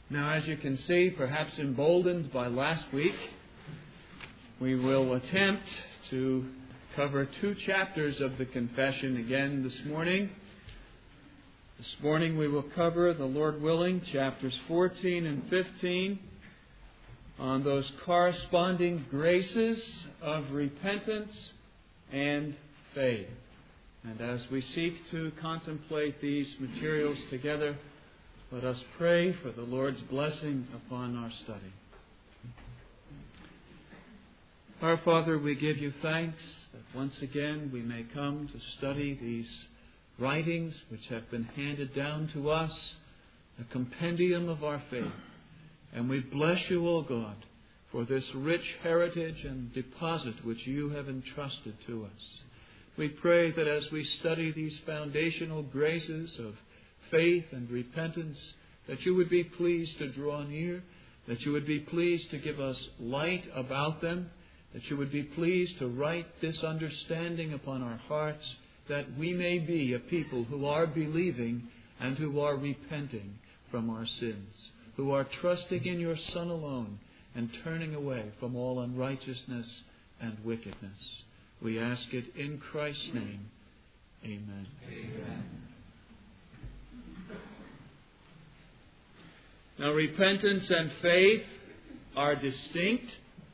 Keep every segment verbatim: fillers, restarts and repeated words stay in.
Now, as you can see, perhaps emboldened by last week, we will attempt to cover two chapters of the Confession again this morning. This morning we will cover, the Lord willing, chapters fourteen and fifteen on those corresponding graces of repentance and faith. And as we seek to contemplate these materials together, let us pray for the Lord's blessing upon our study. Our Father, we give you thanks that once again we may come to study these writings which have been handed down to us, a compendium of our faith. And we bless you, O God, for this rich heritage and deposit which you have entrusted to us. We pray that as we study these foundational graces of faith and repentance, that you would be pleased to draw near, that you would be pleased to give us light about them, that you would be pleased to write this understanding upon our hearts, that we may be a people who are believing and who are repenting from our sins, who are trusting in your Son alone and turning away from all unrighteousness and wickedness. We ask it in Christ's name. Amen. Amen. Now, repentance and faith are distinct,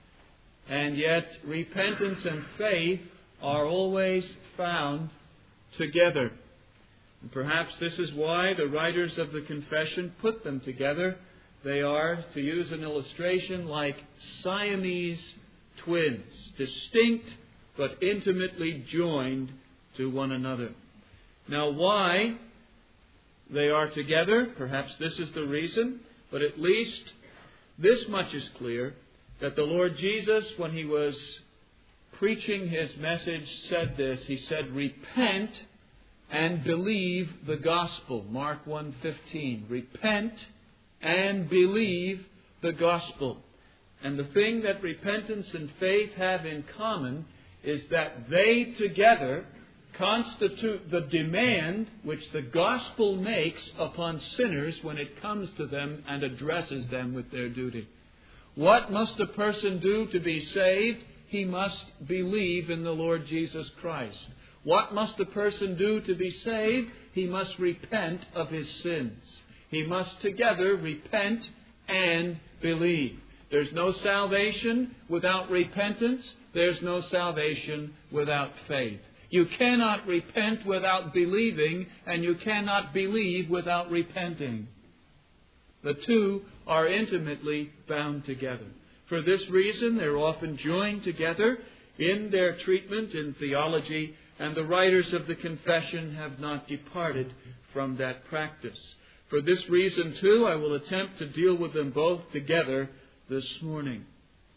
and yet repentance and faith are always found together. And perhaps this is why the writers of the Confession put them together. They are, to use an illustration, like Siamese twins, distinct but intimately joined to one another. Now, why they are together, perhaps this is the reason, but at least this much is clear, that the Lord Jesus, when He was preaching His message, said this. He said, "Repent and believe the gospel." Mark one fifteen. Repent and believe the gospel. And the thing that repentance and faith have in common is that they together constitute the demand which the gospel makes upon sinners when it comes to them and addresses them with their duty. What must a person do to be saved? He must believe in the Lord Jesus Christ. What must a person do to be saved? He must repent of his sins. He must together repent and believe. There's no salvation without repentance. There's no salvation without faith. You cannot repent without believing, and you cannot believe without repenting. The two are intimately bound together. For this reason, they're often joined together in their treatment in theology, and the writers of the Confession have not departed from that practice. For this reason, too, I will attempt to deal with them both together this morning.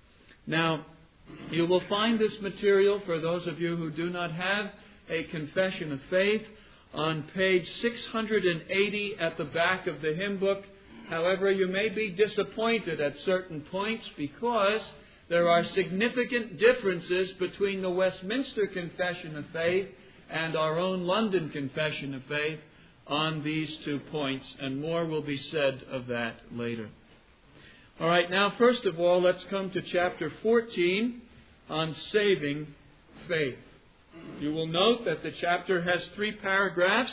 Now, you will find this material, for those of you who do not have a confession of faith, on page six hundred eighty at the back of the hymn book. However, you may be disappointed at certain points because there are significant differences between the Westminster Confession of Faith and our own London Confession of Faith on these two points, and more will be said of that later. All right, now first of all, let's come to chapter fourteen on saving faith. You will note that the chapter has three paragraphs.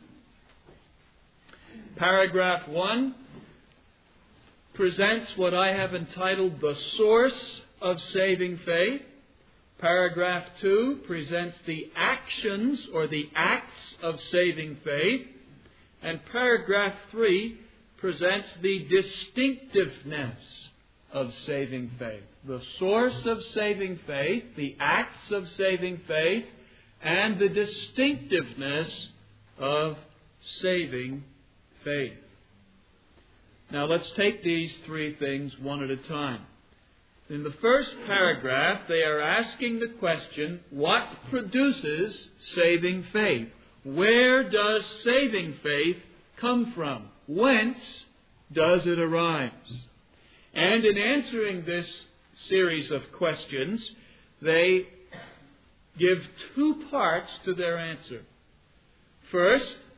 Paragraph one presents what I have entitled the source of saving faith. Paragraph two presents the actions or the acts of saving faith. And paragraph three presents the distinctiveness of saving faith. The source of saving faith, the acts of saving faith, and the distinctiveness of saving faith. Now let's take these three things one at a time. In the first paragraph, they are asking the question, what produces saving faith? Where does saving faith come from? Whence does it arise? And in answering this series of questions, they give two parts to their answer. First,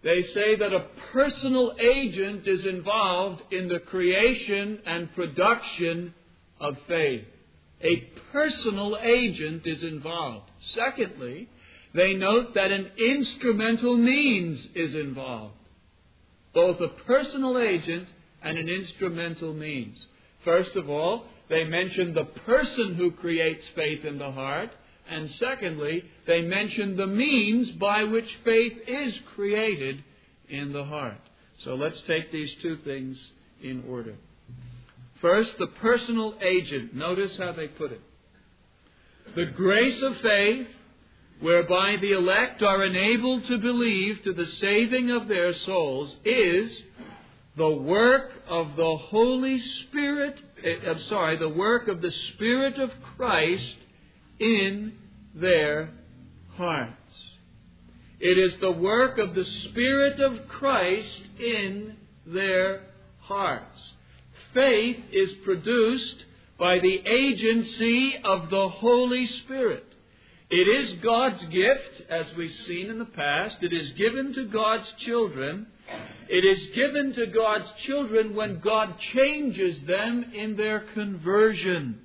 They say that a personal agent is involved in the creation and production of faith. A personal agent is involved. Secondly, they note that an instrumental means is involved. Both a personal agent and an instrumental means. First of all, they mention the person who creates faith in the heart. And secondly, they mention the means by which faith is created in the heart. So let's take these two things in order. First, the personal agent. Notice how they put it. The grace of faith, whereby the elect are enabled to believe to the saving of their souls, is the work of the Holy Spirit, I'm sorry, the work of the Spirit of Christ in their hearts. It is the work of the Spirit of Christ in their hearts. Faith is produced by the agency of the Holy Spirit. It is God's gift, as we've seen in the past. It is given to God's children. It is given to God's children when God changes them in their conversion.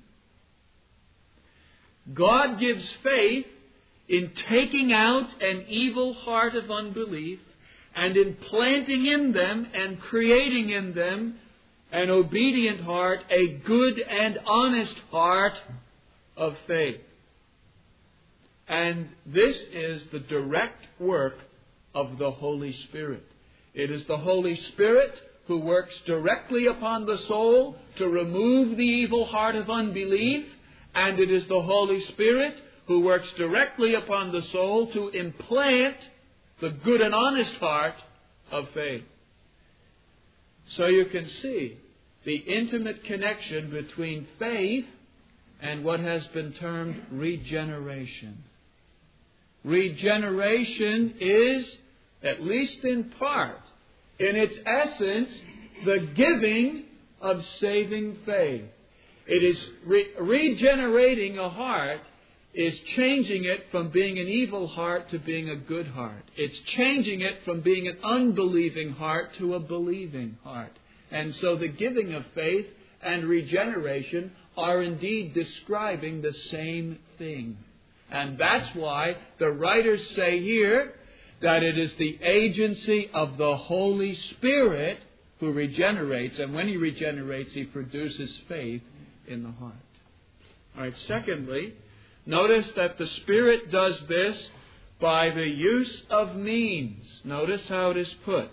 God gives faith in taking out an evil heart of unbelief and in planting in them and creating in them an obedient heart, a good and honest heart of faith. And this is the direct work of the Holy Spirit. It is the Holy Spirit who works directly upon the soul to remove the evil heart of unbelief, and it is the Holy Spirit who works directly upon the soul to implant the good and honest heart of faith. So you can see the intimate connection between faith and what has been termed regeneration. Regeneration is, at least in part, in its essence, the giving of saving faith. It is re- regenerating a heart is changing it from being an evil heart to being a good heart. It's changing it from being an unbelieving heart to a believing heart. And so the giving of faith and regeneration are indeed describing the same thing. And that's why the writers say here that it is the agency of the Holy Spirit who regenerates. And when He regenerates, He produces faith in the heart. All right, secondly, notice that the Spirit does this by the use of means. Notice how it is put.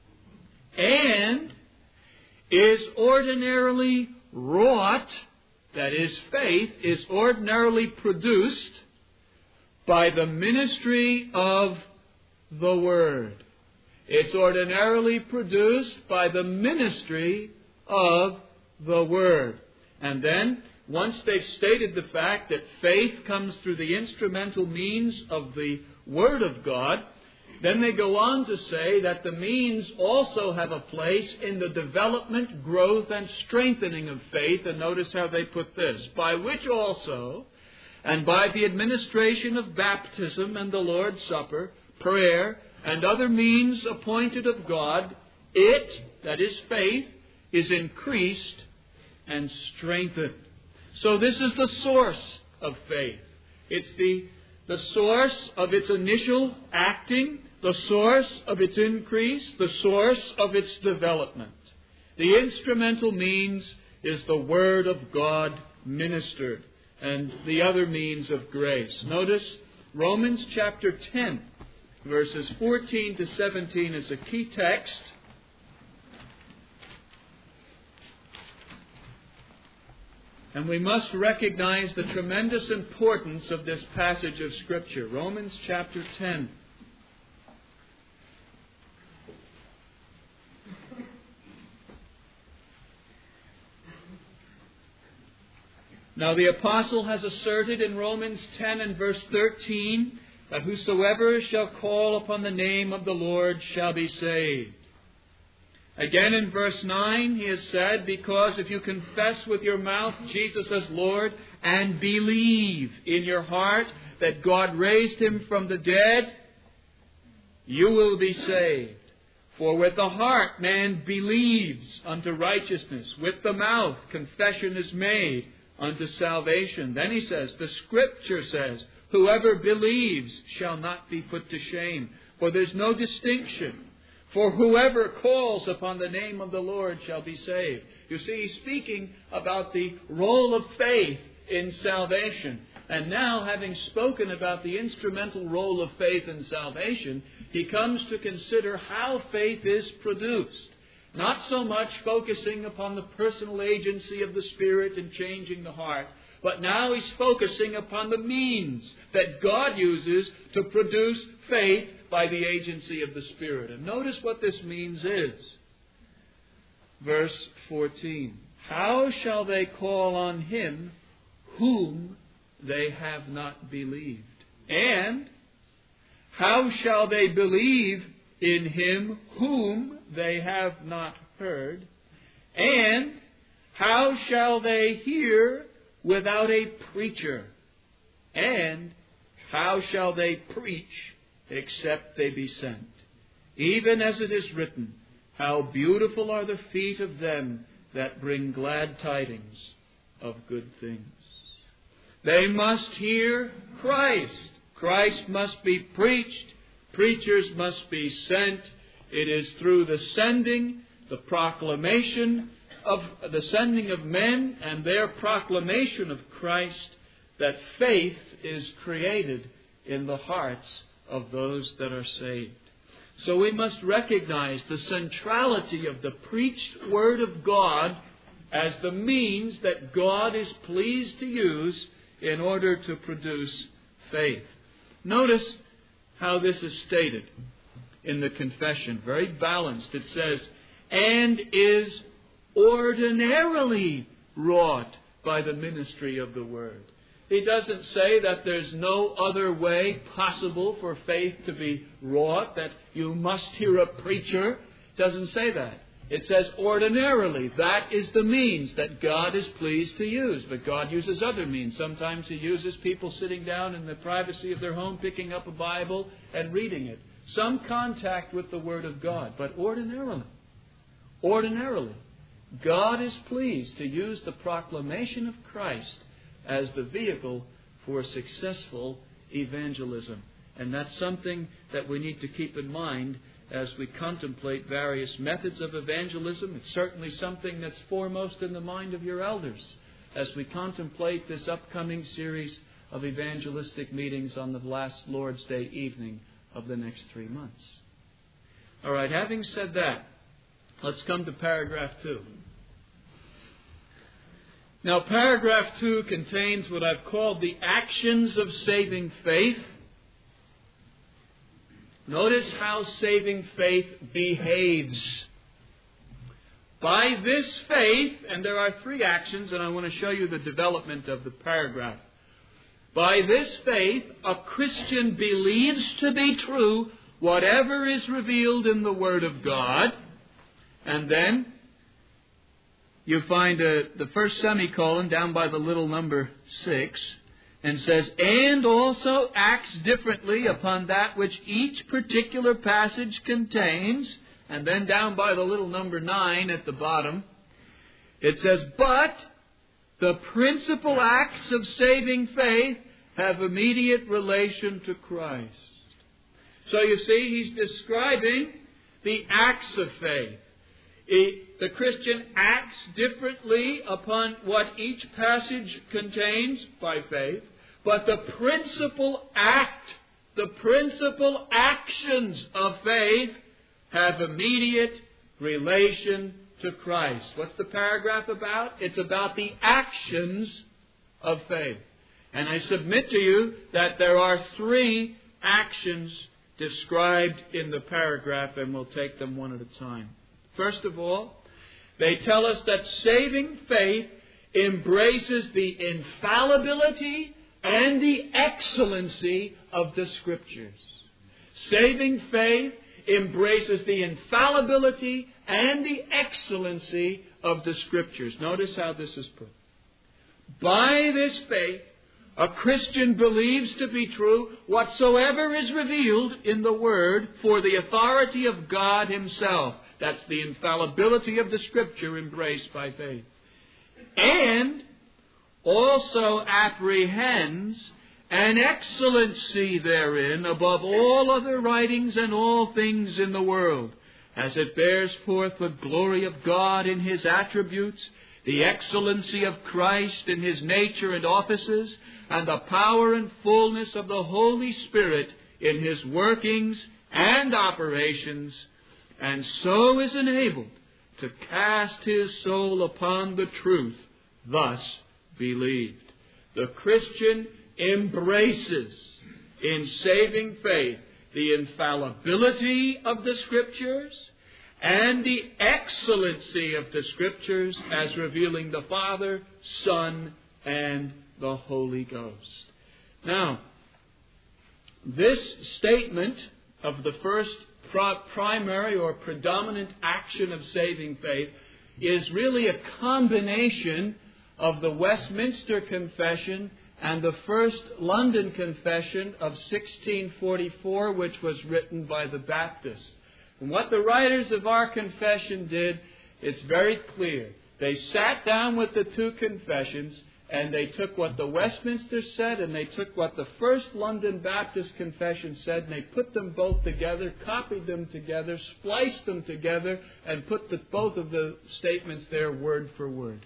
And is ordinarily wrought, that is, faith is ordinarily produced by the ministry of the Word. It's ordinarily produced by the ministry of the Word. And then, once they've stated the fact that faith comes through the instrumental means of the Word of God, then they go on to say that the means also have a place in the development, growth, and strengthening of faith. And notice how they put this. By which also, and by the administration of baptism and the Lord's Supper, prayer, and other means appointed of God, it, that is faith, is increased and strengthened. So this is the source of faith. It's the, the source of its initial acting, the source of its increase, the source of its development. The instrumental means is the Word of God ministered, and the other means of grace. Notice Romans chapter ten, verses fourteen to seventeen is a key text. And we must recognize the tremendous importance of this passage of Scripture. Romans chapter ten. Now the apostle has asserted in Romans ten and verse thirteen that whosoever shall call upon the name of the Lord shall be saved. Again in verse nine he has said, because if you confess with your mouth Jesus as Lord and believe in your heart that God raised Him from the dead, you will be saved. For with the heart man believes unto righteousness, with the mouth confession is made unto salvation. Then he says, the Scripture says, whoever believes shall not be put to shame. For there's no distinction. For whoever calls upon the name of the Lord shall be saved. You see, he's speaking about the role of faith in salvation. And now, having spoken about the instrumental role of faith in salvation, he comes to consider how faith is produced. Not so much focusing upon the personal agency of the Spirit in changing the heart, but now he's focusing upon the means that God uses to produce faith by the agency of the Spirit. And notice what this means is. Verse fourteen. How shall they call on him whom they have not believed? And how shall they believe in him whom they have not heard? And how shall they hear without a preacher? And how shall they preach except they be sent? Even as it is written, how beautiful are the feet of them that bring glad tidings of good things. They must hear Christ. Christ must be preached. Preachers must be sent. It is through the sending, the proclamation of the sending of men and their proclamation of Christ that faith is created in the hearts of those that are saved. So we must recognize the centrality of the preached Word of God as the means that God is pleased to use in order to produce faith. Notice how this is stated in the confession. Very balanced. It says, and is ordinarily wrought by the ministry of the Word. He doesn't say that there's no other way possible for faith to be wrought, that you must hear a preacher. It doesn't say that. It says ordinarily. That is the means that God is pleased to use. But God uses other means. Sometimes He uses people sitting down in the privacy of their home, picking up a Bible and reading it. Some contact with the Word of God. But ordinarily, ordinarily, God is pleased to use the proclamation of Christ as the vehicle for successful evangelism. And that's something that we need to keep in mind as we contemplate various methods of evangelism. It's certainly something that's foremost in the mind of your elders as we contemplate this upcoming series of evangelistic meetings on the last Lord's Day evening of the next three months. All right, having said that, let's come to paragraph two. Now, paragraph two contains what I've called the actions of saving faith. Notice how saving faith behaves. By this faith, and there are three actions, and I want to show you the development of the paragraph. By this faith, a Christian believes to be true whatever is revealed in the Word of God. And then you find uh, the first semicolon down by the little number six, and says, and also acts differently upon that which each particular passage contains. And then down by the little number nine at the bottom, it says, but the principal acts of saving faith have immediate relation to Christ. So you see, he's describing the acts of faith. He, the Christian acts differently upon what each passage contains by faith, but the principal act, the principal actions of faith have immediate relation to Christ. What's the paragraph about? It's about the actions of faith. And I submit to you that there are three actions described in the paragraph, and we'll take them one at a time. First of all, they tell us that saving faith embraces the infallibility and the excellency of the Scriptures. Saving faith embraces the infallibility and the excellency of the Scriptures. Notice how this is put. By this faith, A Christian believes to be true whatsoever is revealed in the Word for the authority of God Himself. That's the infallibility of the Scripture embraced by faith. And also apprehends an excellency therein above all other writings and all things in the world, as it bears forth the glory of God in His attributes, the excellency of Christ in His nature and offices, and the power and fullness of the Holy Spirit in His workings and operations, and so is enabled to cast his soul upon the truth thus believed. The Christian embraces in saving faith the infallibility of the Scriptures and the excellency of the Scriptures as revealing the Father, Son, and the Holy Ghost. Now, this statement of the first primary or predominant action of saving faith is really a combination of the Westminster Confession and the First London Confession of sixteen forty-four, which was written by the Baptists. And what the writers of our confession did, it's very clear. They sat down with the two confessions, and they took what the Westminster said, and they took what the First London Baptist Confession said, and they put them both together, copied them together, spliced them together, and put the, both of the statements there word for word.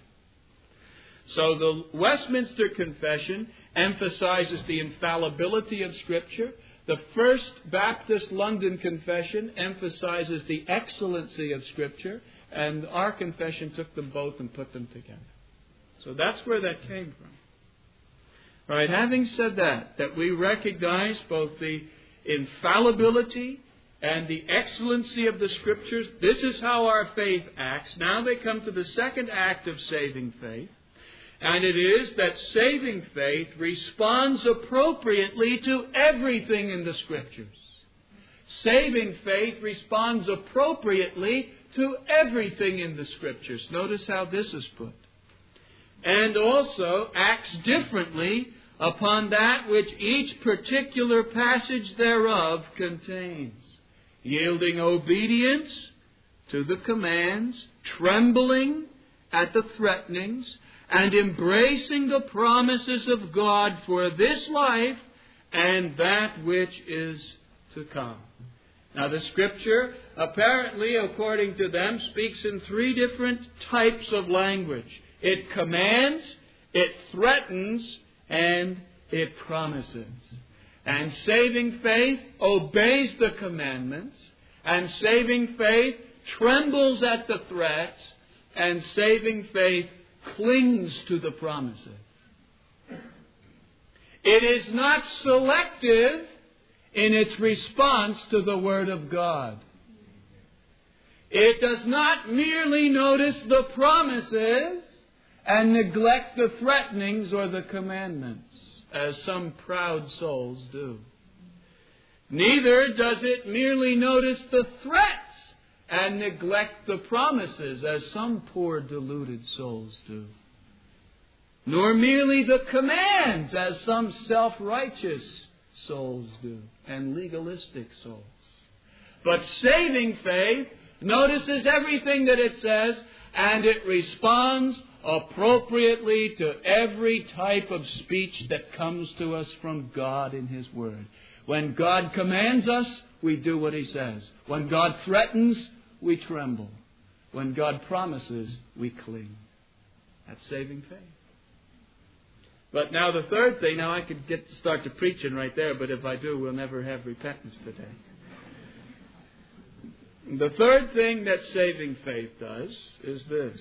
So the Westminster Confession emphasizes the infallibility of Scripture. The First Baptist London Confession emphasizes the excellency of Scripture. And our confession took them both and put them together. So that's where that came from. All right, having said that, that we recognize both the infallibility and the excellency of the Scriptures, this is how our faith acts. Now they come to the second act of saving faith. And it is that saving faith responds appropriately to everything in the Scriptures. Saving faith responds appropriately to everything in the Scriptures. Notice how this is put. And also acts differently upon that which each particular passage thereof contains, yielding obedience to the commands, trembling at the threatenings, and embracing the promises of God for this life and that which is to come. Now the Scripture, apparently, according to them, speaks in three different types of language. It commands, it threatens, and it promises. And saving faith obeys the commandments, and saving faith trembles at the threats, and saving faith clings to the promises. It is not selective in its response to the Word of God. It does not merely notice the promises and neglect the threatenings or the commandments, as some proud souls do. Neither does it merely notice the threats and neglect the promises, as some poor deluded souls do. Nor merely the commands, as some self-righteous souls do, and legalistic souls. But saving faith notices everything that it says, and it responds appropriately to every type of speech that comes to us from God in His Word. When God commands us, we do what He says. When God threatens, we tremble. When God promises, we cling. That's saving faith. But now the third thing, now I could get to start to preaching right there, but if I do, we'll never have repentance today. The third thing that saving faith does is this.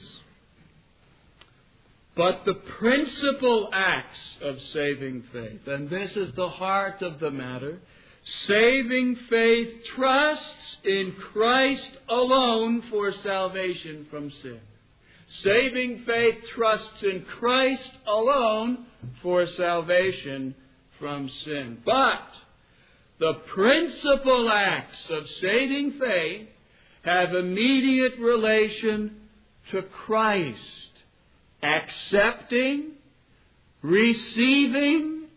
But the principal acts of saving faith, and this is the heart of the matter, saving faith trusts in Christ alone for salvation from sin. Saving faith trusts in Christ alone for salvation from sin. But the principal acts of saving faith have immediate relation to Christ, accepting, receiving,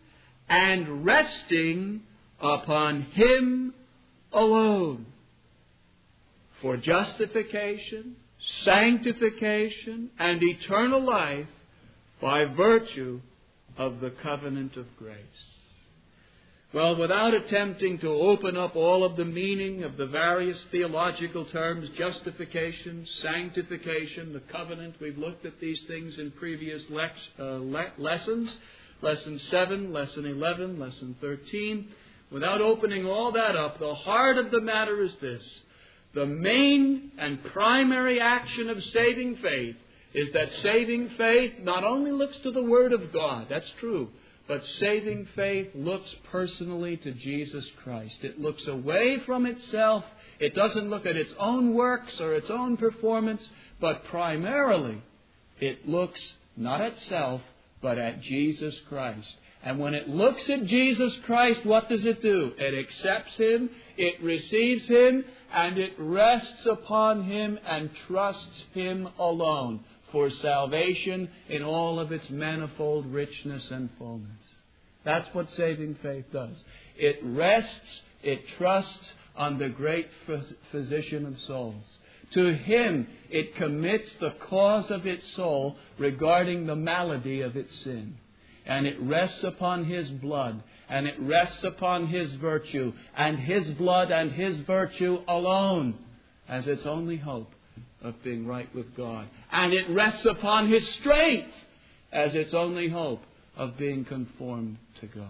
and resting upon Him alone for justification, sanctification, and eternal life by virtue of the covenant of grace. Well, without attempting to open up all of the meaning of the various theological terms, justification, sanctification, the covenant, we've looked at these things in previous lex, uh, le- lessons, lesson seven, lesson eleven, lesson thirteen. Without opening all that up, the heart of the matter is this. The main and primary action of saving faith is that saving faith not only looks to the Word of God, that's true, but saving faith looks personally to Jesus Christ. It looks away from itself. It doesn't look at its own works or its own performance, but primarily it looks not at self, but at Jesus Christ. And when it looks at Jesus Christ, what does it do? It accepts Him, it receives Him, and it rests upon Him and trusts Him alone for salvation in all of its manifold richness and fullness. That's what saving faith does. It rests, it trusts on the great physician of souls. To Him it commits the cause of its soul regarding the malady of its sin. And it rests upon His blood, and it rests upon His virtue, and His blood and His virtue alone as its only hope of being right with God. And it rests upon His strength as its only hope of being conformed to God.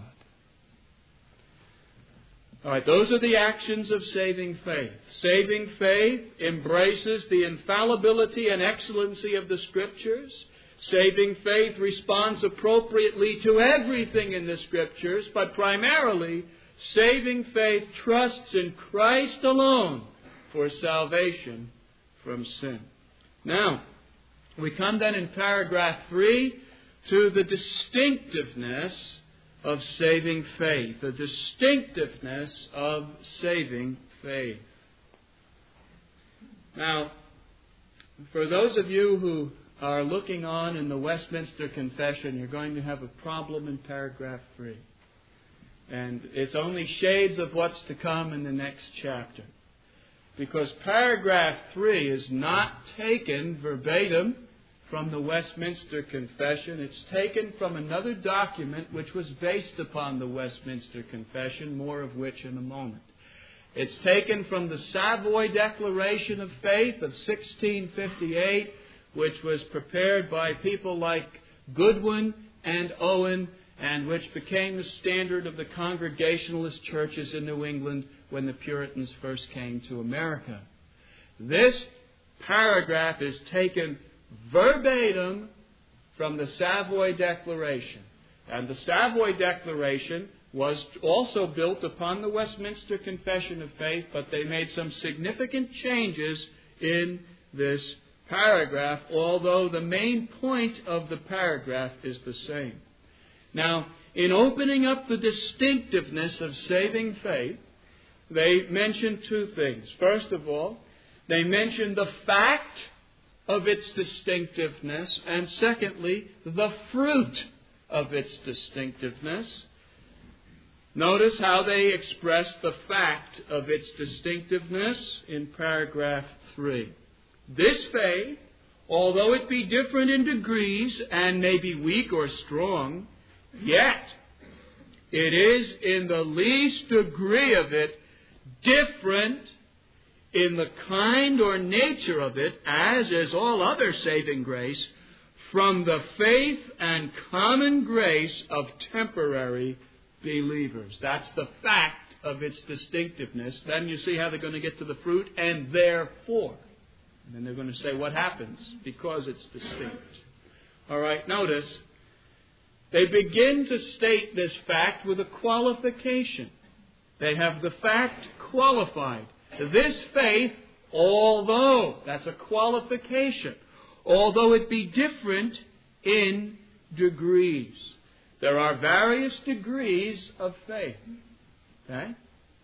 All right, those are the actions of saving faith. Saving faith embraces the infallibility and excellency of the Scriptures. Saving faith responds appropriately to everything in the Scriptures, but primarily, saving faith trusts in Christ alone for salvation from sin. Now, we come then in paragraph three to the distinctiveness of saving faith. The distinctiveness of saving faith. Now, for those of you who are looking on in the Westminster Confession, you're going to have a problem in paragraph three. And it's only shades of what's to come in the next chapter. Because paragraph three is not taken verbatim from the Westminster Confession. It's taken from another document which was based upon the Westminster Confession, more of which in a moment. It's taken from the Savoy Declaration of Faith of sixteen fifty-eight, which was prepared by people like Goodwin and Owen, and which became the standard of the Congregationalist churches in New England when the Puritans first came to America. This paragraph is taken verbatim from the Savoy Declaration. And the Savoy Declaration was also built upon the Westminster Confession of Faith, but they made some significant changes in this paragraph, although the main point of the paragraph is the same. Now, in opening up the distinctiveness of saving faith, they mention two things. First of all, they mention the fact of its distinctiveness, and secondly, the fruit of its distinctiveness. Notice how they express the fact of its distinctiveness in paragraph three. This faith, although it be different in degrees and may be weak or strong, yet it is in the least degree of it different in the kind or nature of it, as is all other saving grace, from the faith and common grace of temporary believers. That's the fact of its distinctiveness. Then you see how they're going to get to the fruit, and therefore. And then they're going to say what happens because it's distinct. All right, notice, they begin to state this fact with a qualification. They have the fact qualified. This faith, although, that's a qualification, although it be different in degrees. There are various degrees of faith. Okay?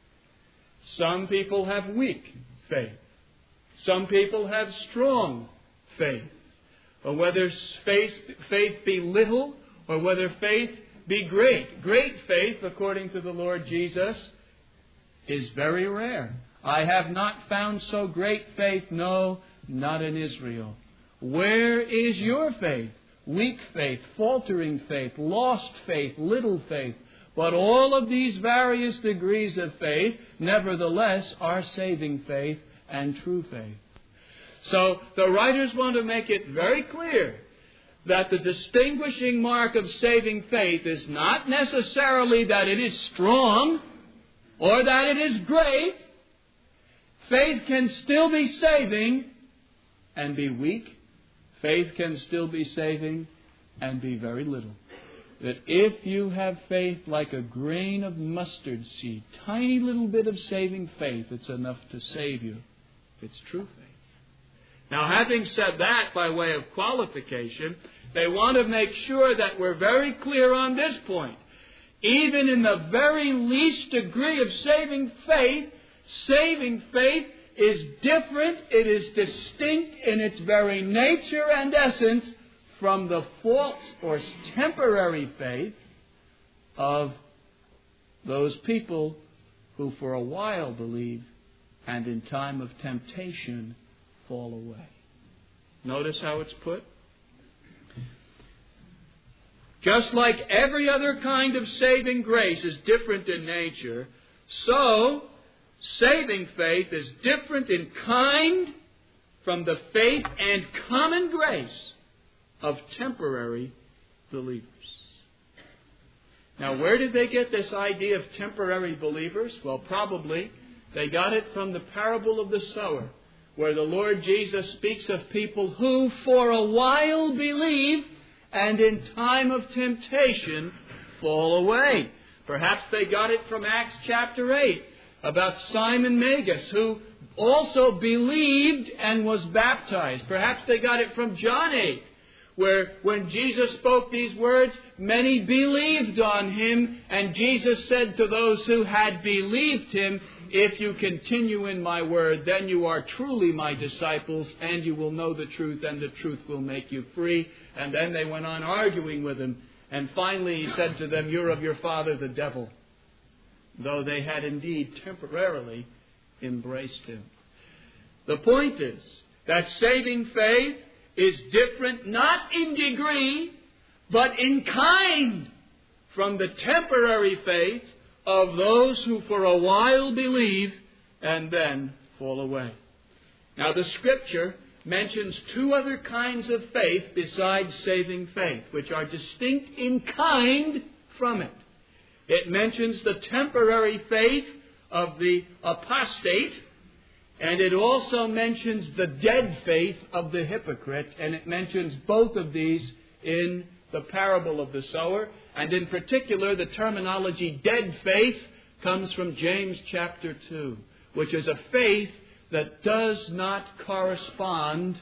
Some people have weak faith. Some people have strong faith. Or whether faith, faith be little or whether faith be great. Great faith, according to the Lord Jesus, is very rare. I have not found so great faith, no, not in Israel. Where is your faith? Weak faith, faltering faith, lost faith, little faith. But all of these various degrees of faith, nevertheless, are saving faith and true faith. So the writers want to make it very clear that the distinguishing mark of saving faith is not necessarily that it is strong or that it is great. Faith can still be saving and be weak. Faith can still be saving and be very little. That if you have faith like a grain of mustard seed, tiny little bit of saving faith, it's enough to save you. It's true faith. Now, having said that by way of qualification, they want to make sure that we're very clear on this point. Even in the very least degree of saving faith, saving faith is different, it is distinct in its very nature and essence from the false or temporary faith of those people who for a while believe and in time of temptation fall away. Notice how it's put? Just like every other kind of saving grace is different in nature, so saving faith is different in kind from the faith and common grace of temporary believers. Now, where did they get this idea of temporary believers? Well, probably they got it from the parable of the sower, where the Lord Jesus speaks of people who for a while believe and in time of temptation fall away. Perhaps they got it from Acts chapter eight, about Simon Magus, who also believed and was baptized. Perhaps they got it from John eight, where when Jesus spoke these words, many believed on Him, and Jesus said to those who had believed Him, "If you continue in my word, then you are truly my disciples, and you will know the truth, and the truth will make you free." And then they went on arguing with Him, and finally He said to them, "You're of your father the devil," though they had indeed temporarily embraced Him. The point is that saving faith is different not in degree, but in kind from the temporary faith of those who for a while believe and then fall away. Now, the Scripture mentions two other kinds of faith besides saving faith, which are distinct in kind from it. It mentions the temporary faith of the apostate, and it also mentions the dead faith of the hypocrite, and it mentions both of these in the parable of the sower. And in particular, the terminology dead faith comes from James chapter two, which is a faith that does not correspond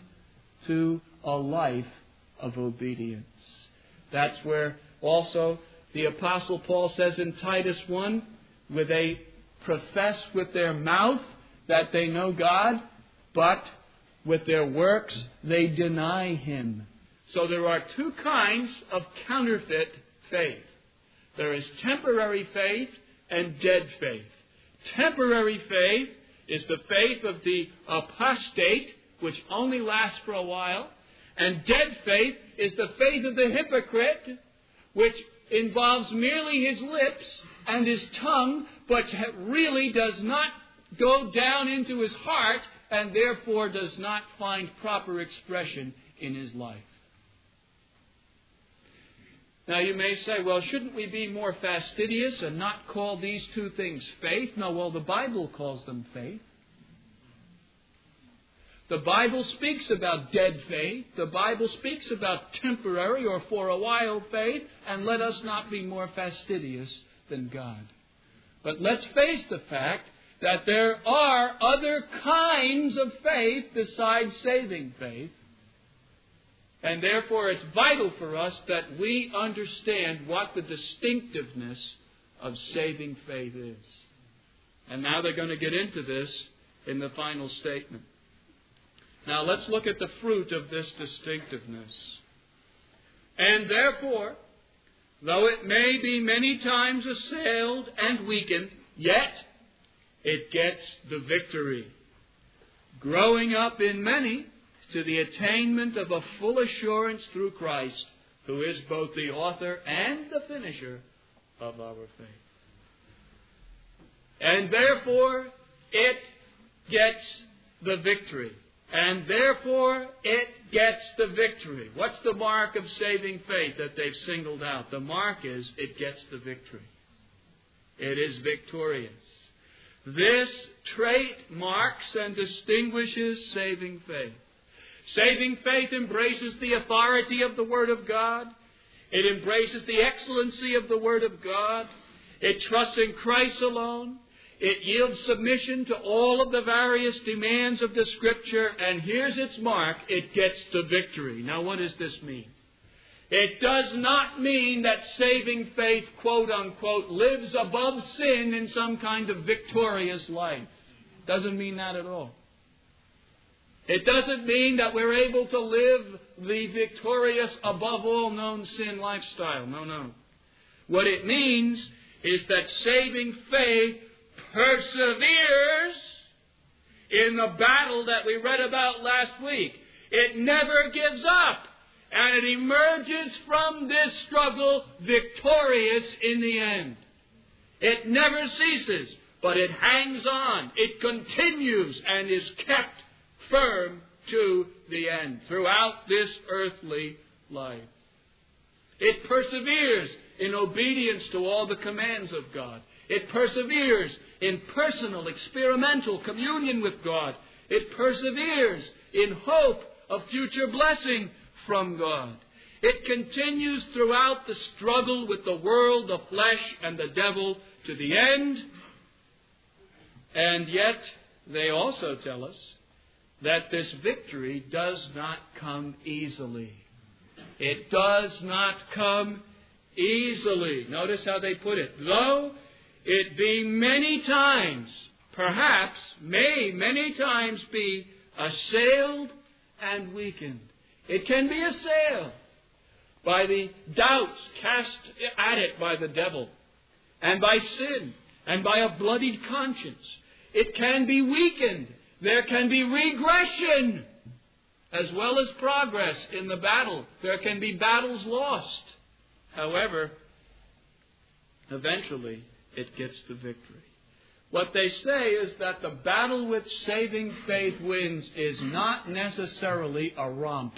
to a life of obedience. That's where also the Apostle Paul says in Titus one, where they profess with their mouth that they know God, but with their works they deny Him. So there are two kinds of counterfeit faith. There is temporary faith and dead faith. Temporary faith is the faith of the apostate, which only lasts for a while. And dead faith is the faith of the hypocrite, which involves merely his lips and his tongue, but really does not go down into his heart and therefore does not find proper expression in his life. Now you may say, well, shouldn't we be more fastidious and not call these two things faith? No, well, the Bible calls them faith. The Bible speaks about dead faith. The Bible speaks about temporary or for a while faith, and let us not be more fastidious than God. But let's face the fact that there are other kinds of faith besides saving faith. And therefore it's vital for us that we understand what the distinctiveness of saving faith is. And now they're going to get into this in the final statement. Now let's look at the fruit of this distinctiveness. And therefore, though it may be many times assailed and weakened, yet it gets the victory, growing up in many to the attainment of a full assurance through Christ, who is both the author and the finisher of our faith. And therefore, it gets the victory. And therefore, it gets the victory. What's the mark of saving faith that they've singled out? The mark is it gets the victory. It is victorious. This trait marks and distinguishes saving faith. Saving faith embraces the authority of the Word of God. It embraces the excellency of the Word of God. It trusts in Christ alone. It yields submission to all of the various demands of the Scripture. And here's its mark. It gets the victory. Now, what does this mean? It does not mean that saving faith, quote unquote, lives above sin in some kind of victorious life. Doesn't mean that at all. It doesn't mean that we're able to live the victorious, above all known sin lifestyle. No, no. What it means is that saving faith perseveres in the battle that we read about last week. It never gives up. And it emerges from this struggle victorious in the end. It never ceases, but it hangs on. It continues and is kept firm to the end throughout this earthly life. It perseveres in obedience to all the commands of God. It perseveres in personal, experimental communion with God. It perseveres in hope of future blessing from God. It continues throughout the struggle with the world, the flesh, and the devil to the end. And yet, they also tell us that this victory does not come easily. It does not come easily. Notice how they put it. Though it be many times, perhaps may many times be assailed and weakened. It can be assailed by the doubts cast at it by the devil, and by sin, and by a bloodied conscience. It can be weakened. There can be regression as well as progress in the battle. There can be battles lost. However, eventually it gets the victory. What they say is that the battle which saving faith wins is not necessarily a romp.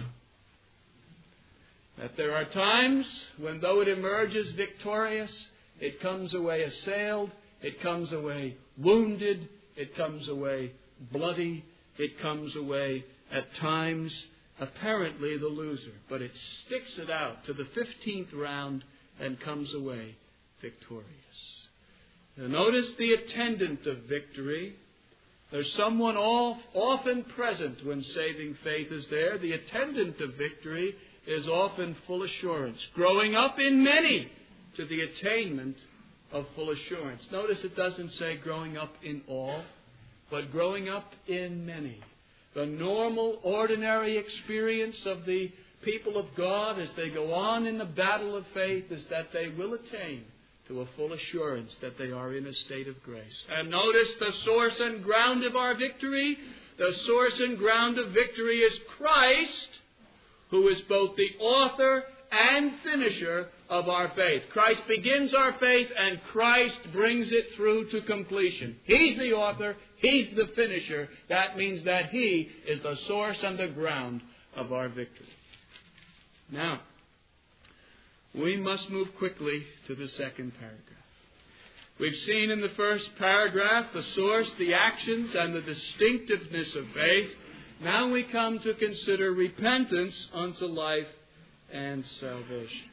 That there are times when, though it emerges victorious, it comes away assailed, it comes away wounded, it comes away bloody, it comes away at times apparently the loser. But it sticks it out to the fifteenth round and comes away victorious. Now notice the attendant of victory. There's someone often present when saving faith is there. The attendant of victory is often full assurance, growing up in many to the attainment of full assurance. Notice it doesn't say growing up in all, but growing up in many. The normal, ordinary experience of the people of God as they go on in the battle of faith is that they will attain to a full assurance that they are in a state of grace. And notice the source and ground of our victory. The source and ground of victory is Christ, who is both the author and finisher of our faith. Christ begins our faith, and Christ brings it through to completion. He's the author. He's the finisher. That means that He is the source and the ground of our victory. Now, we must move quickly to the second paragraph. We've seen in the first paragraph the source, the actions, and the distinctiveness of faith. Now we come to consider repentance unto life and salvation.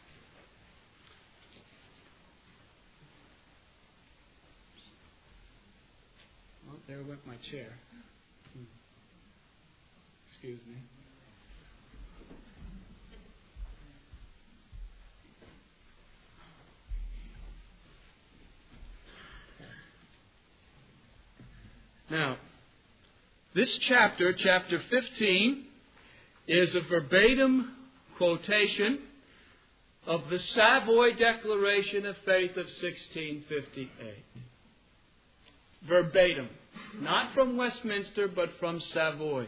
Well, there went my chair. Excuse me. Now, this chapter, chapter fifteen, is a verbatim quotation of the Savoy Declaration of Faith of sixteen fifty-eight. Verbatim. Not from Westminster, but from Savoy.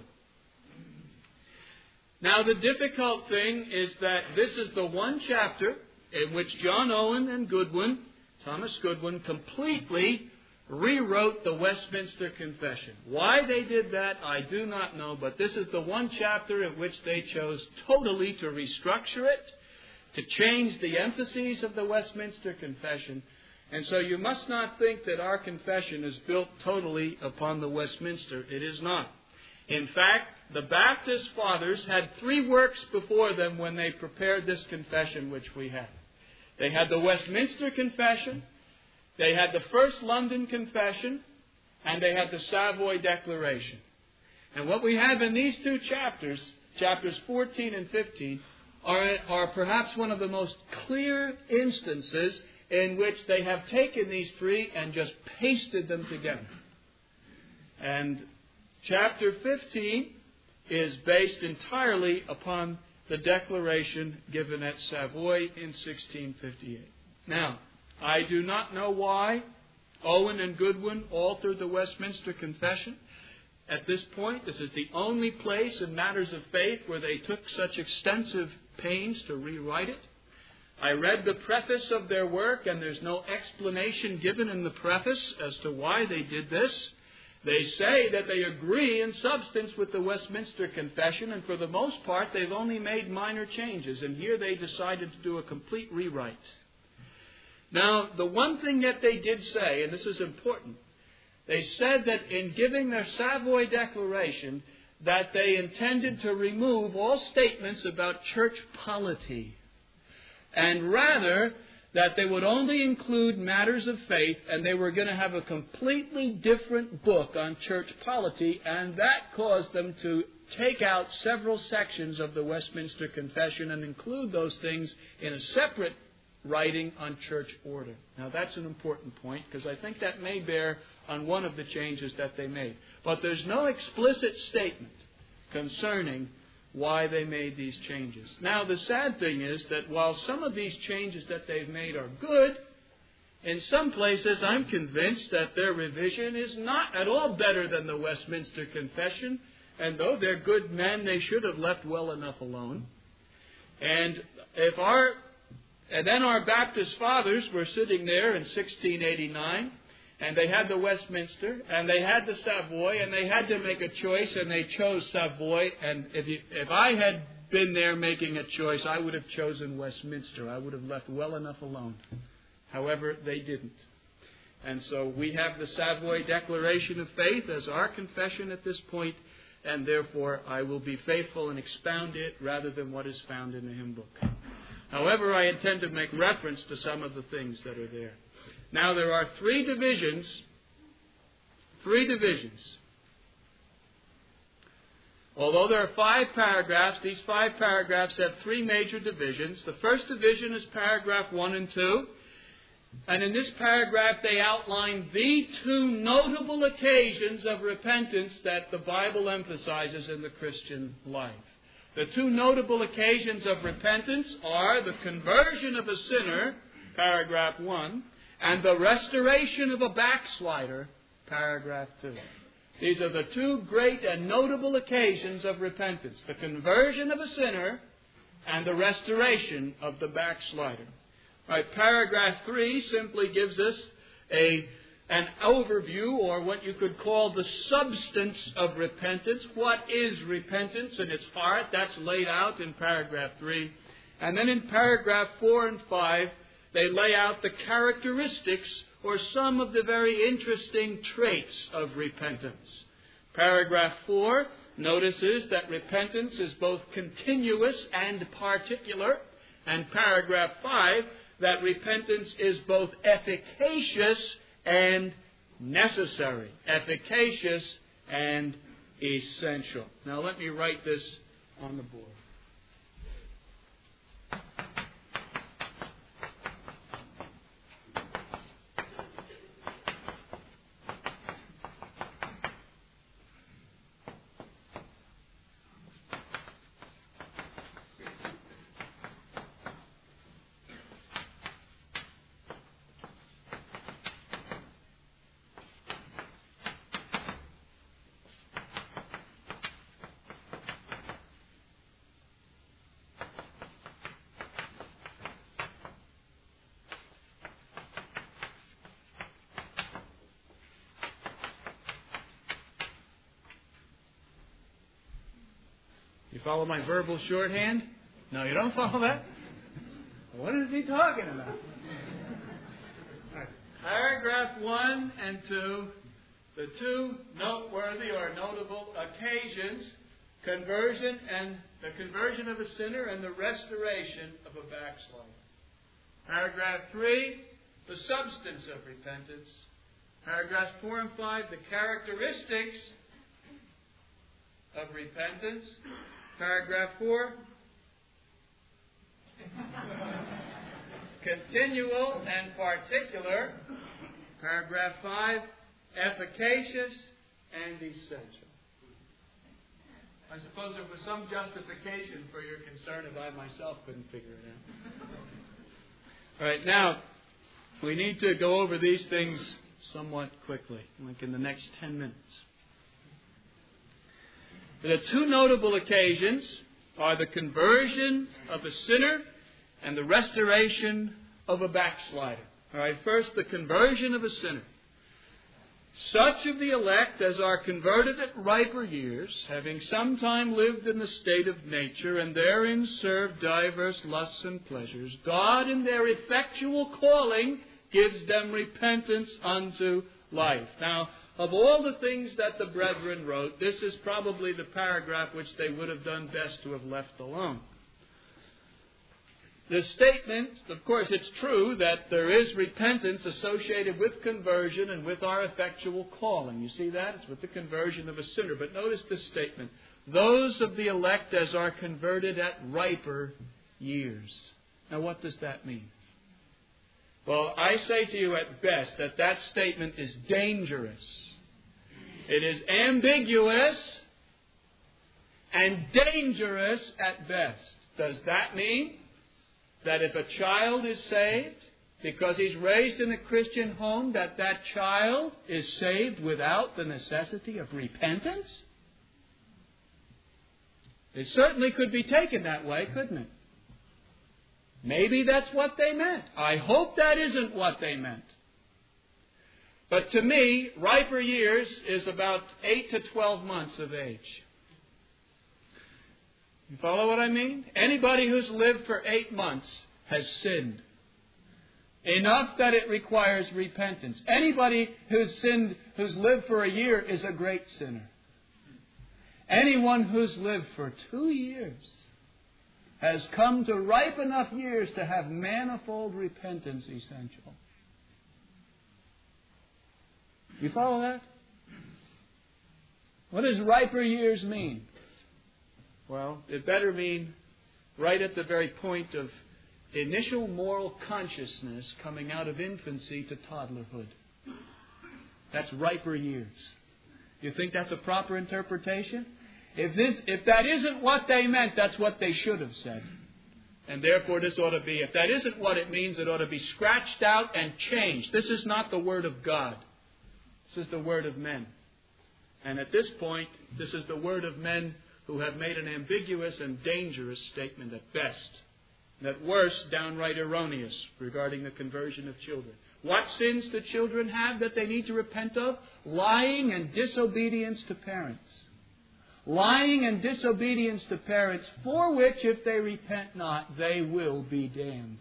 Now, the difficult thing is that this is the one chapter in which John Owen and Goodwin, Thomas Goodwin, completely rewrote the Westminster Confession. Why they did that, I do not know, but this is the one chapter in which they chose totally to restructure it, to change the emphases of the Westminster Confession. And so you must not think that our confession is built totally upon the Westminster. It is not. In fact, the Baptist fathers had three works before them when they prepared this confession which we have. They had the Westminster Confession, they had the First London Confession, and they had the Savoy Declaration. And what we have in these two chapters, chapters fourteen and fifteen, are, are perhaps one of the most clear instances in which they have taken these three and just pasted them together. And chapter fifteen is based entirely upon the declaration given at Savoy in sixteen fifty-eight. Now, I do not know why Owen and Goodwin altered the Westminster Confession. At this point, this is the only place in matters of faith where they took such extensive pains to rewrite it. I read the preface of their work, and there's no explanation given in the preface as to why they did this. They say that they agree in substance with the Westminster Confession, and for the most part, they've only made minor changes. And here they decided to do a complete rewrite. Now, the one thing that they did say, and this is important, they said that in giving their Savoy Declaration, that they intended to remove all statements about church polity, and rather that they would only include matters of faith, and they were going to have a completely different book on church polity, and that caused them to take out several sections of the Westminster Confession and include those things in a separate writing on church order. Now, that's an important point, because I think that may bear on one of the changes that they made. But there's no explicit statement concerning why they made these changes. Now, the sad thing is that while some of these changes that they've made are good, in some places I'm convinced that their revision is not at all better than the Westminster Confession, and though they're good men, they should have left well enough alone. And if our and then our Baptist fathers were sitting there in sixteen eighty-nine, and they had the Westminster, and they had the Savoy, and they had to make a choice, and they chose Savoy. And if, you, if I had been there making a choice, I would have chosen Westminster. I would have left well enough alone. However, they didn't. And so we have the Savoy Declaration of Faith as our confession at this point, and therefore I will be faithful and expound it rather than what is found in the hymn book. However, I intend to make reference to some of the things that are there. Now, there are three divisions, three divisions. Although there are five paragraphs, these five paragraphs have three major divisions. The first division is paragraph one and two. And in this paragraph, they outline the two notable occasions of repentance that the Bible emphasizes in the Christian life. The two notable occasions of repentance are the conversion of a sinner, paragraph one, and the restoration of a backslider, paragraph two. These are the two great and notable occasions of repentance, the conversion of a sinner and the restoration of the backslider. Right, paragraph three simply gives us a an overview, or what you could call the substance of repentance. What is repentance in its heart? That's laid out in paragraph three. And then in paragraph four and five, they lay out the characteristics or some of the very interesting traits of repentance. Paragraph four notices that repentance is both continuous and particular. And paragraph five, that repentance is both efficacious and necessary. Efficacious and essential. Now let me write this on the board. follow my verbal shorthand? No, you don't follow that? What is he talking about? All right. Paragraph one and two, the two noteworthy or notable occasions, conversion and the conversion of a sinner and the restoration of a backslider. Paragraph three, the substance of repentance. Paragraphs four and five, the characteristics of repentance. Paragraph four, continual and particular. Paragraph five, efficacious and essential. I suppose there was some justification for your concern if I myself couldn't figure it out. All right, now, we need to go over these things somewhat quickly, like in the next ten minutes. The two notable occasions are the conversion of a sinner and the restoration of a backslider. All right, first, the conversion of a sinner. Such of the elect as are converted at riper years, having sometime lived in the state of nature, and therein served divers lusts and pleasures, God in their effectual calling gives them repentance unto life. Now, of all the things that the brethren wrote, this is probably the paragraph which they would have done best to have left alone. The statement, of course, it's true that there is repentance associated with conversion and with our effectual calling. You see that? It's with the conversion of a sinner. But notice this statement. Those of the elect as are converted at riper years. Now, what does that mean? Well, I say to you at best that that statement is dangerous. It is ambiguous and dangerous at best. Does that mean that if a child is saved because he's raised in a Christian home, that that child is saved without the necessity of repentance? It certainly could be taken that way, couldn't it? Maybe that's what they meant. I hope that isn't what they meant. But to me, riper years is about eight to twelve months of age. You follow what I mean? Anybody who's lived for eight months has sinned. Enough that it requires repentance. Anybody who's sinned, who's lived for a year, is a great sinner. Anyone who's lived for two years has come to ripe enough years to have manifold repentance essential. You follow that? What does riper years mean? Well, it better mean right at the very point of initial moral consciousness coming out of infancy to toddlerhood. That's riper years. You think that's a proper interpretation? If this, if that isn't what they meant, that's what they should have said. And therefore this ought to be, if that isn't what it means, it ought to be scratched out and changed. This is not the Word of God. This is the word of men. And at this point, this is the word of men who have made an ambiguous and dangerous statement at best. And at worst, downright erroneous regarding the conversion of children. What sins do children have that they need to repent of? Lying and disobedience to parents. Lying and disobedience to parents, for which, if they repent not, they will be damned.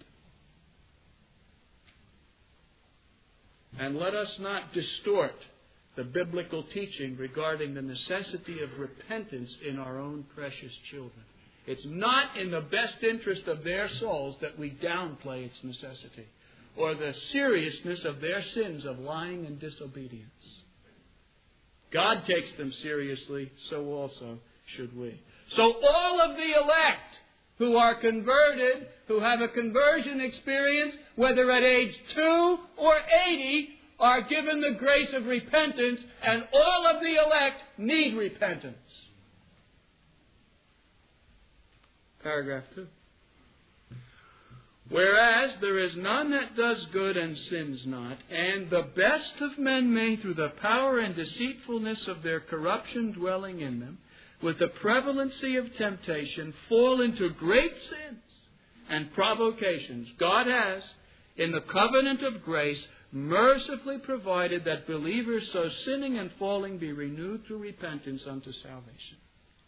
And let us not distort the biblical teaching regarding the necessity of repentance in our own precious children. It's not in the best interest of their souls that we downplay its necessity or the seriousness of their sins of lying and disobedience. God takes them seriously, so also should we. So all of the elect who are converted, who have a conversion experience, whether at age two or eighty, are given the grace of repentance, and all of the elect need repentance. Paragraph two. Whereas there is none that does good and sins not, and the best of men may, through the power and deceitfulness of their corruption dwelling in them, with the prevalency of temptation, fall into great sins and provocations. God has, in the covenant of grace, mercifully provided that believers so sinning and falling be renewed through repentance unto salvation.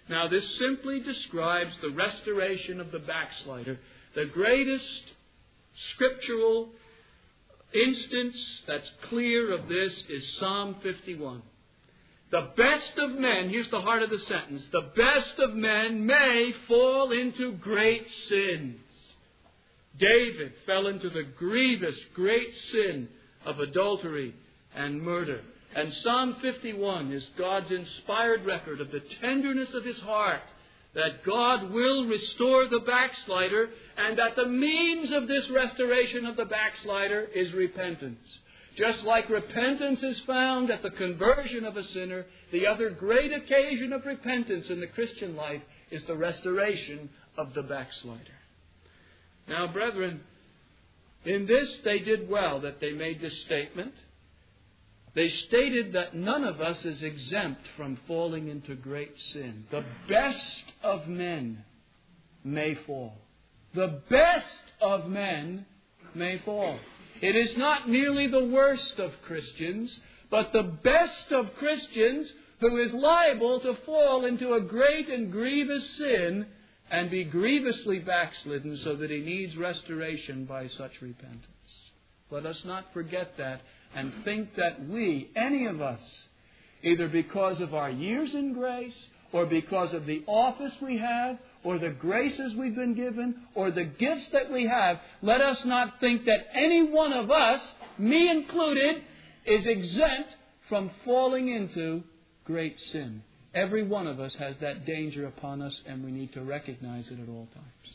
Now, this simply describes the restoration of the backslider. The greatest scriptural instance that's clear of this is Psalm fifty-one. The best of men, here's the heart of the sentence, the best of men may fall into great sins. David fell into the grievous, great sin of adultery and murder. And Psalm fifty-one is God's inspired record of the tenderness of His heart, that God will restore the backslider, and that the means of this restoration of the backslider is repentance. Just like repentance is found at the conversion of a sinner, the other great occasion of repentance in the Christian life is the restoration of the backslider. Now, brethren, in this they did well that they made this statement. They stated that none of us is exempt from falling into great sin. The best of men may fall. The best of men may fall. It is not merely the worst of Christians, but the best of Christians who is liable to fall into a great and grievous sin and be grievously backslidden, so that he needs restoration by such repentance. Let us not forget that and think that we, any of us, either because of our years in grace, or because of the office we have, or the graces we've been given, or the gifts that we have, let us not think that any one of us, me included, is exempt from falling into great sin. Every one of us has that danger upon us, and we need to recognize it at all times.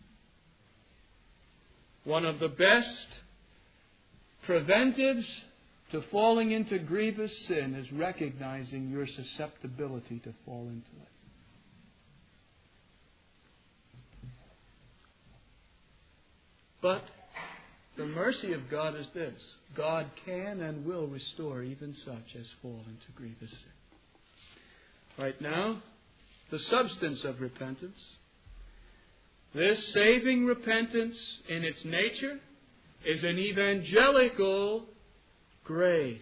One of the best preventives to falling into grievous sin is recognizing your susceptibility to fall into it. But the mercy of God is this: God can and will restore even such as fall into grievous sin. Right now, the substance of repentance. This saving repentance in its nature is an evangelical grace,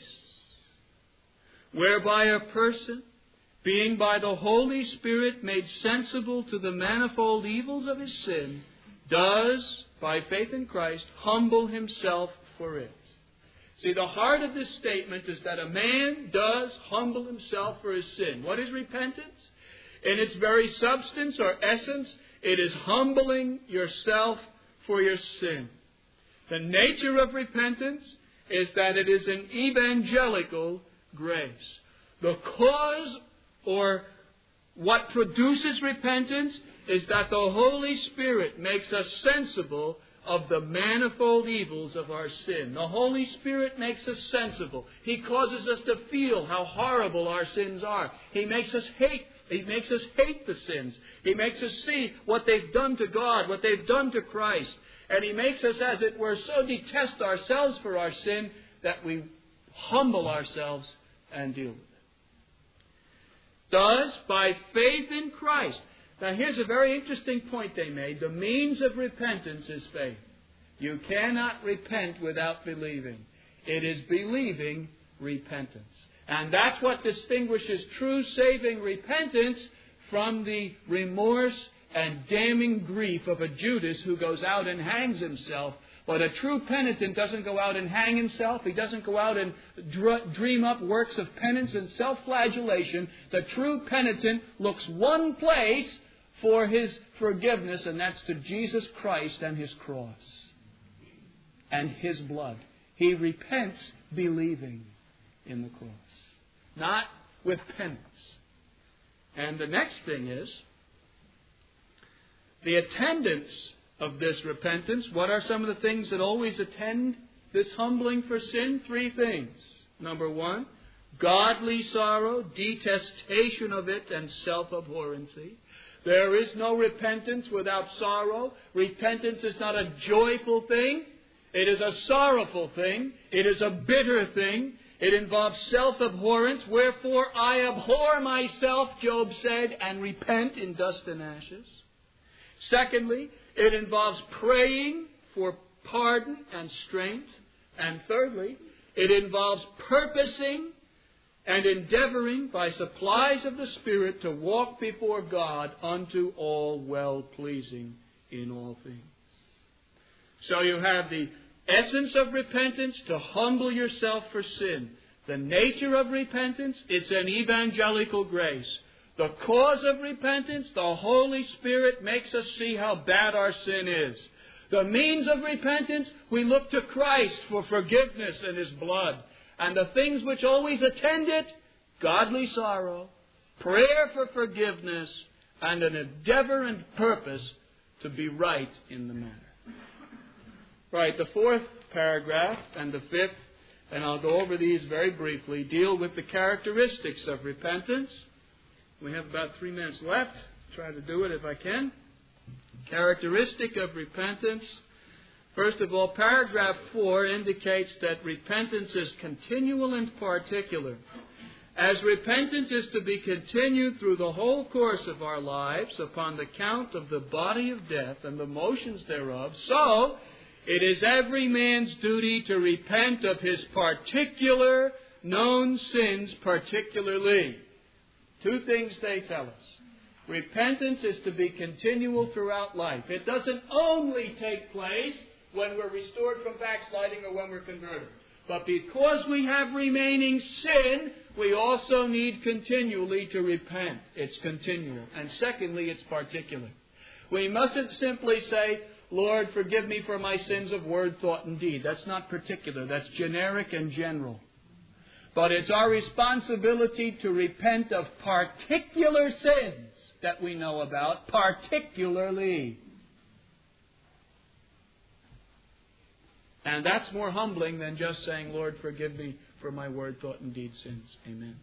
whereby a person, being by the Holy Spirit made sensible to the manifold evils of his sin, does, by faith in Christ, humble himself for it. See, the heart of this statement is that a man does humble himself for his sin. What is repentance? In its very substance or essence, it is humbling yourself for your sin. The nature of repentance is that it is an evangelical grace. The cause or what produces repentance is that the Holy Spirit makes us sensible of the manifold evils of our sin. The Holy Spirit makes us sensible. He causes us to feel how horrible our sins are. He makes us hate. He makes us hate the sins. He makes us see what they've done to God, what they've done to Christ. And He makes us, as it were, so detest ourselves for our sin that we humble ourselves and deal with it. Thus, by faith in Christ. Now, here's a very interesting point they made. The means of repentance is faith. You cannot repent without believing. It is believing repentance. And that's what distinguishes true saving repentance from the remorse and damning grief of a Judas who goes out and hangs himself. But a true penitent doesn't go out and hang himself. He doesn't go out and dr- dream up works of penance and self-flagellation. The true penitent looks one place for his forgiveness, and that's to Jesus Christ and His cross and His blood. He repents believing in the cross, not with penance. And the next thing is the attendance of this repentance. What are some of the things that always attend this humbling for sin? Three things. Number one, godly sorrow, detestation of it, and self-abhorrency. There is no repentance without sorrow. Repentance is not a joyful thing. It is a sorrowful thing. It is a bitter thing. It involves self-abhorrence. Wherefore I abhor myself, Job said, and repent in dust and ashes. Secondly, it involves praying for pardon and strength. And thirdly, it involves purposing and endeavoring by supplies of the Spirit to walk before God unto all well-pleasing in all things. So you have the essence of repentance, to humble yourself for sin. The nature of repentance, it's an evangelical grace. The cause of repentance, the Holy Spirit makes us see how bad our sin is. The means of repentance, we look to Christ for forgiveness and His blood. And the things which always attend it, godly sorrow, prayer for forgiveness, and an endeavor and purpose to be right in the matter. Right, the fourth paragraph and the fifth, and I'll go over these very briefly, deal with the characteristics of repentance. We have about three minutes left. Try to do it if I can. Characteristic of repentance. First of all, paragraph four indicates that repentance is continual and particular. As repentance is to be continued through the whole course of our lives upon the count of the body of death and the motions thereof, so it is every man's duty to repent of his particular known sins particularly. Two things they tell us. Repentance is to be continual throughout life. It doesn't only take place when we're restored from backsliding or when we're converted. But because we have remaining sin, we also need continually to repent. It's continual. And secondly, it's particular. We mustn't simply say, Lord, forgive me for my sins of word, thought, and deed. That's not particular. That's generic and general. But it's our responsibility to repent of particular sins that we know about, particularly. And that's more humbling than just saying, Lord, forgive me for my word, thought, and deed sins. Amen.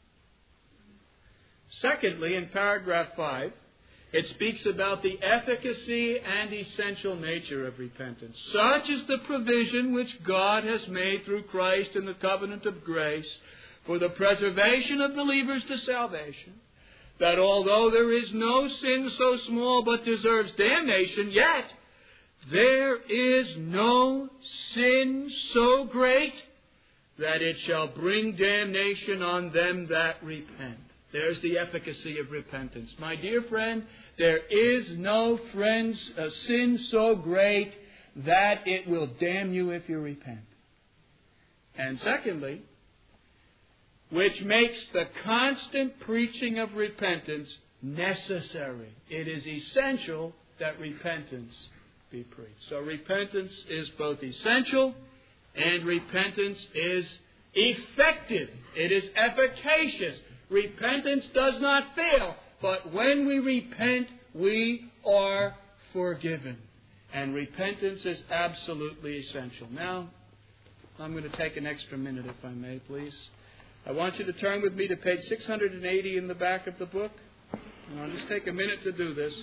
Secondly, in paragraph five, it speaks about the efficacy and essential nature of repentance. Such is the provision which God has made through Christ in the covenant of grace for the preservation of believers to salvation, that although there is no sin so small but deserves damnation, yet there is no sin so great that it shall bring damnation on them that repent. There's the efficacy of repentance. My dear friend, there is no, friends, a sin so great that it will damn you if you repent. And secondly, which makes the constant preaching of repentance necessary. It is essential that repentance be preached. So repentance is both essential and repentance is effective. It is efficacious. Repentance does not fail, but when we repent, we are forgiven. And repentance is absolutely essential. Now, I'm going to take an extra minute, if I may, please. I want you to turn with me to page six hundred eighty in the back of the book. And I'll just take a minute to do this.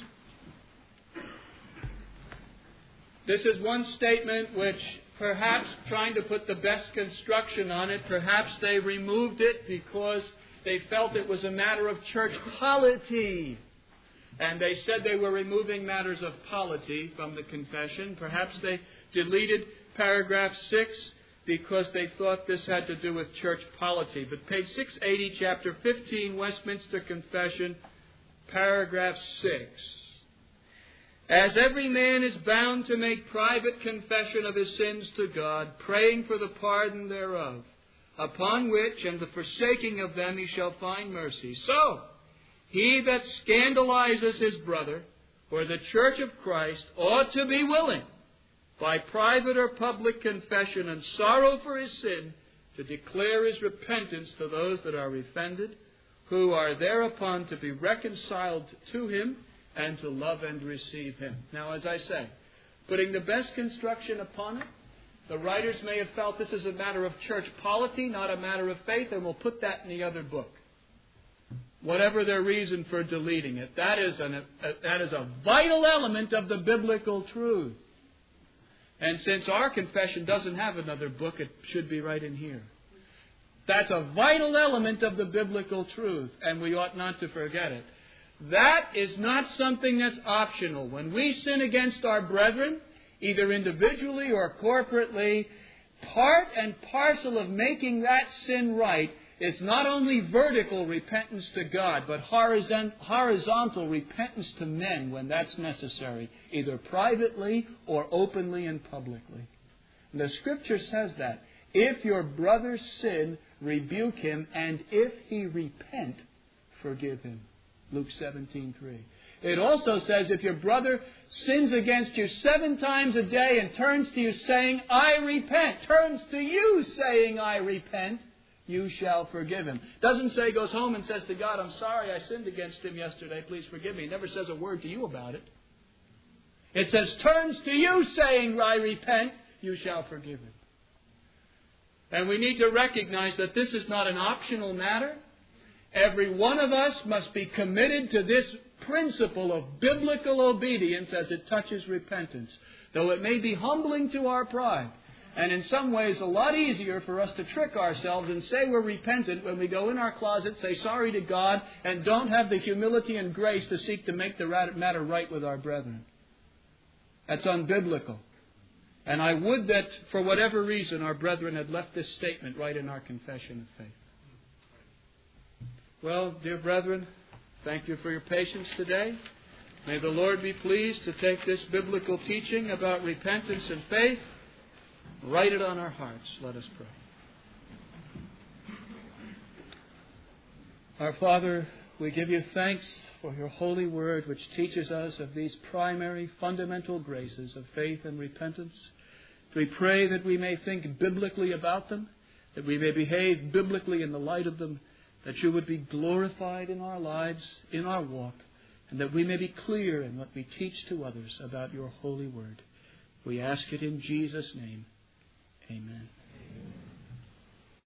This is one statement which, perhaps trying to put the best construction on it, perhaps they removed it because they felt it was a matter of church polity. And they said they were removing matters of polity from the confession. Perhaps they deleted paragraph six because they thought this had to do with church polity. But page six eighty, chapter fifteen, Westminster Confession, paragraph six. As every man is bound to make private confession of his sins to God, praying for the pardon thereof, upon which and the forsaking of them he shall find mercy. So, he that scandalizes his brother or the church of Christ ought to be willing, by private or public confession and sorrow for his sin, to declare his repentance to those that are offended, who are thereupon to be reconciled to him and to love and receive him. Now, as I say, putting the best construction upon it, the writers may have felt this is a matter of church polity, not a matter of faith, and we'll put that in the other book. Whatever their reason for deleting it, that is, an, a, that is a vital element of the biblical truth. And since our confession doesn't have another book, it should be right in here. That's a vital element of the biblical truth, and we ought not to forget it. That is not something that's optional. When we sin against our brethren, either individually or corporately, part and parcel of making that sin right is not only vertical repentance to God, but horizontal repentance to men when that's necessary, either privately or openly and publicly. And the Scripture says that. If your brother sin, rebuke him, and if he repent, forgive him. Luke seventeen three. It also says, if your brother sins against you seven times a day and turns to you saying, I repent, turns to you saying, I repent, you shall forgive him. Doesn't say goes home and says to God, I'm sorry I sinned against him yesterday, please forgive me. It never says a word to you about it. It says, turns to you saying, I repent, you shall forgive him. And we need to recognize that this is not an optional matter. Every one of us must be committed to this principle of biblical obedience as it touches repentance, though it may be humbling to our pride. And in some ways a lot easier for us to trick ourselves and say we're repentant when we go in our closet, say sorry to God, and don't have the humility and grace to seek to make the matter right with our brethren. That's unbiblical. And I would that, for whatever reason, our brethren had left this statement right in our confession of faith. Well, dear brethren, thank you for your patience today. May the Lord be pleased to take this biblical teaching about repentance and faith, write it on our hearts. Let us pray. Our Father, we give you thanks for your holy word, which teaches us of these primary fundamental graces of faith and repentance. We pray that we may think biblically about them, that we may behave biblically in the light of them, that you would be glorified in our lives, in our walk, and that we may be clear in what we teach to others about your holy word. We ask it in Jesus' name. Amen.